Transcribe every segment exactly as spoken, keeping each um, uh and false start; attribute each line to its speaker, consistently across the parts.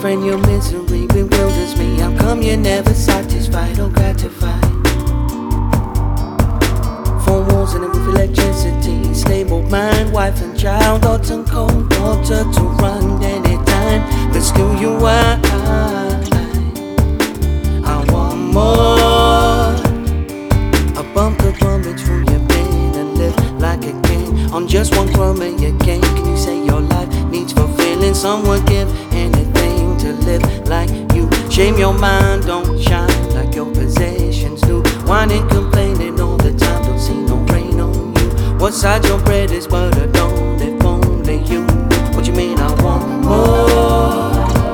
Speaker 1: Friend, your misery bewilders me. How come you're never satisfied or gratified? Four walls and a roof, electricity, stable mind, wife and child, hot and cold water to run anytime. But still you I, I want more. A bump the vomit from your pain and live like a king on just one crumb of your cane. Can you say your life needs fulfilling? Someone give anything to live like you. Shame your mind, don't shine like your possessions do. Whining, complaining all the time, don't see no rain on you. What side your bread is butter, don't if only you knew. What you mean I want more?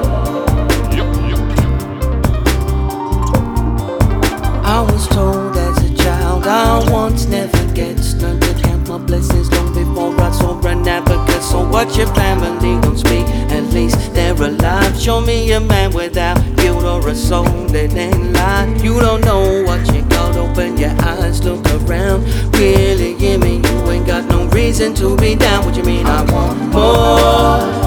Speaker 1: I was told as a child I once never gets learned to count my blessings long before I saw an advocate. So what your family don't speak, at least they're alive. Show me a man without guilt or a soul that ain't lied. You don't know what you got, open your eyes, look around. Really give me, you ain't got no reason to be down. What you mean I want more?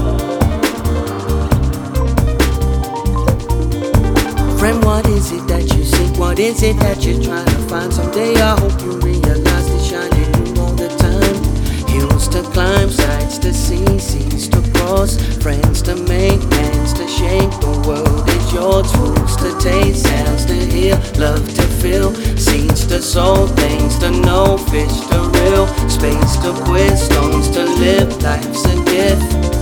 Speaker 1: Friend, what is it that you seek? What is it that you're trying to find? Someday I hope you realize it's shining through all the time. Hills to climb, sights to see, seas to cross, friends to make, hands to shake. The world is yours, foods to taste, sounds to hear, love to feel, seeds to sow, things to know, fish to reel, space to quit, stones to live. Life's a gift.